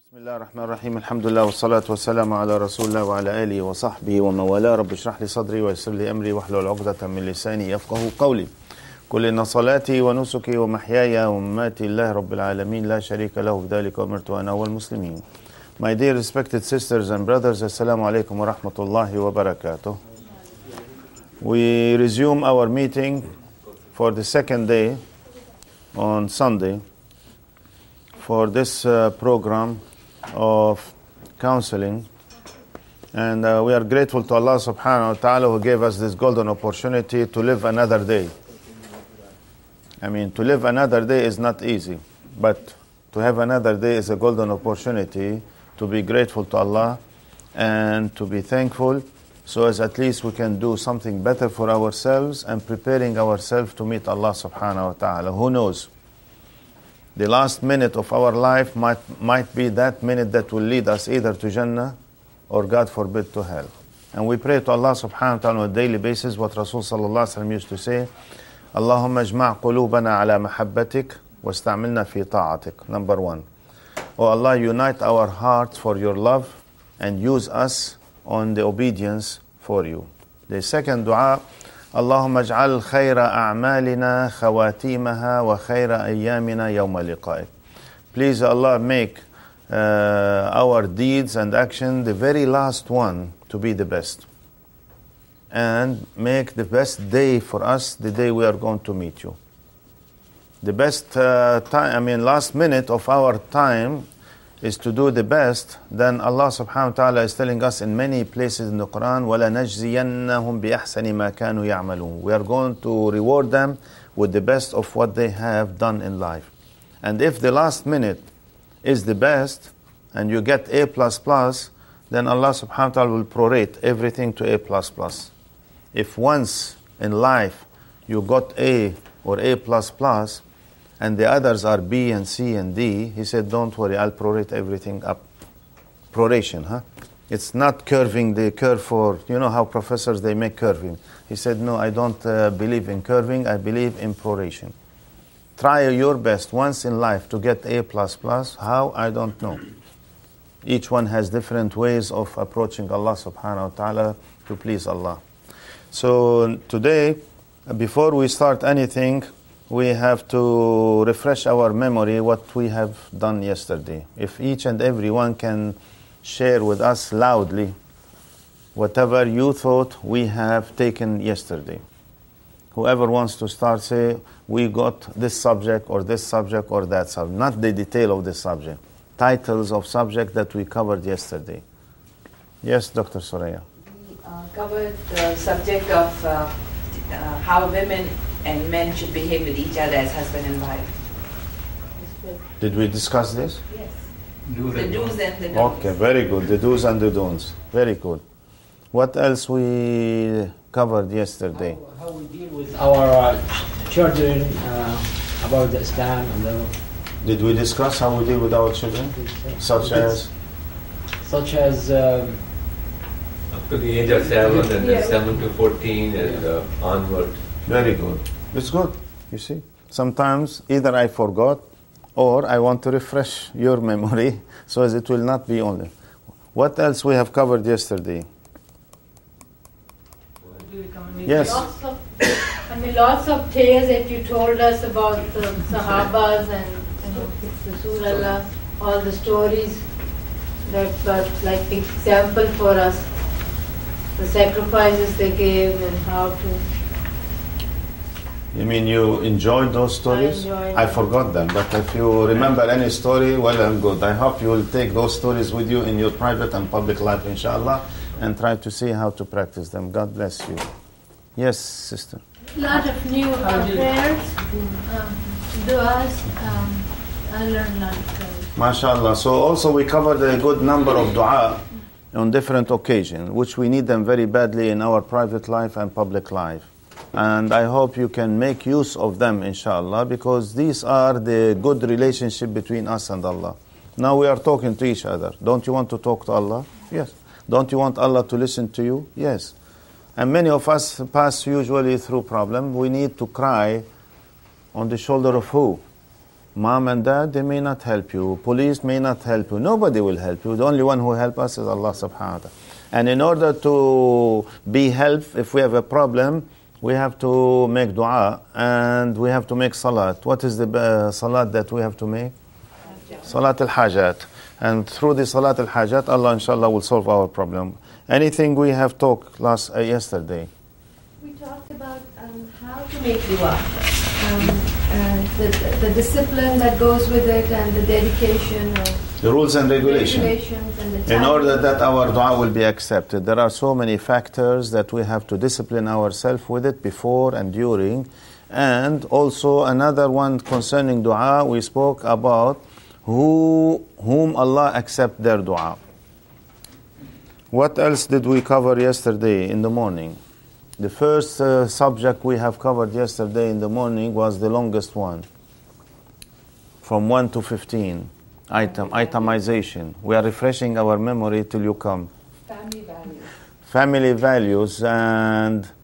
الله الرحمن الرحيم الحمد لله والصلاة والسلام على رسول الله وعلى آله وصحبه ومن والاه. رب اشرح لي صدري ويسر لي أمري واحلل عقدة من لساني يفقه قولي. قل إن صلاتي ونسكي ومحياي ومماتي لله رب العالمين لا شريك له بذلك وأمرت أنا والمسلمين. My dear respected sisters and brothers, Assalamu alaikum wa rahmatullahi wa barakatuh. We resume our meeting for the second day on Sunday for this program of counseling, and we are grateful to Allah subhanahu wa ta'ala who gave us this golden opportunity to live another day. To live another day is not easy, but to have another day is a golden opportunity to be grateful to Allah and to be thankful, so as at least we can do something better for ourselves and preparing ourselves to meet Allah subhanahu wa ta'ala. Who knows? The last minute of our life might be that minute that will lead us either to Jannah or, God forbid, to hell. And we pray to Allah subhanahu wa ta'ala on a daily basis what Rasul sallallahu alaihi wasallam used to say, Allahumma ijma' qulubana ala mahabbatik wasta'milna fi ta'atik. Number one, O Allah, unite our hearts for your love and use us on the obedience for you. The second dua, Allahumma ij'al khayra a'malina khawatimaha wa khayra ayyamina yawma liqa'ik. Please, Allah, make our deeds and action, the very last one, to be the best. And make the best day for us, the day we are going to meet you. The best last minute of our time is to do the best. Then Allah subhanahu wa ta'ala is telling us in many places in the Quran, وَلَنَجْزِيَنَّهُمْ بِأَحْسَنِ مَا كَانُوا يَعْمَلُونَ. We are going to reward them with the best of what they have done in life. And if the last minute is the best, and you get A++, then Allah subhanahu wa ta'ala will prorate everything to A++. If once in life you got A or A++, and the others are B and C and D, he said, don't worry, I'll prorate everything up. Proration, It's not curving the curve for, you know how professors, they make curving. He said, no, I don't believe in curving, I believe in proration. Try your best once in life to get A++. How? I don't know. Each one has different ways of approaching Allah subhanahu wa ta'ala to please Allah. So today, before we start anything, we have to refresh our memory what we have done yesterday. If each and every one can share with us loudly whatever you thought we have taken yesterday. Whoever wants to start, say, we got this subject or that subject, not the detail of the subject. Titles of subject that we covered yesterday. Yes, Dr. Soraya. We covered the subject of how women and men should behave with each other as husband and wife. Did we discuss this? Yes. The do's and the don'ts. Okay, very good. The do's and the don'ts. Very good. What else we covered yesterday? How we deal with our children, about the Islam and the... Did we discuss how we deal with our children? Such as? Up to the age of 7 and then 7 to 14 and onward. Very good. It's good, you see. Sometimes either I forgot or I want to refresh your memory so as it will not be only. What else we have covered yesterday? Yes. Lots of tales that you told us about the Sahabas and Rasulullah, all the stories that were like example for us, the sacrifices they gave and how to... You mean you enjoyed those stories? I forgot them, but if you remember any story, well and good. I hope you will take those stories with you in your private and public life, inshallah, and try to see how to practice them. God bless you. Yes, sister. A lot of new prayers, du'as, I learned a lot. MashaAllah. So also we covered a good number of dua on different occasions, which we need them very badly in our private life and public life. And I hope you can make use of them, inshallah, because these are the good relationship between us and Allah. Now we are talking to each other. Don't you want to talk to Allah? Yes. Don't you want Allah to listen to you? Yes. And many of us pass usually through problem. We need to cry on the shoulder of who? Mom and dad, they may not help you. Police may not help you. Nobody will help you. The only one who help us is Allah subhanahu wa ta'ala. And in order to be helped, if we have a problem, we have to make dua and we have to make salat. What is the salat that we have to make? Salat al-hajat. And through the salat al-hajat, Allah inshallah will solve our problem. Anything we have talked yesterday? We talked about how to make dua, and the discipline that goes with it, and the dedication of The rules and regulations. and the In time. order that our dua will be accepted, there are so many factors that we have to discipline ourselves with it before and during. And also another one concerning dua, we spoke about whom Allah accept their dua. What else did we cover yesterday in the morning? The first subject we have covered yesterday in the morning was the longest one, from 1 to 15. Itemization. We are refreshing our memory till you come. Family values. Family values, and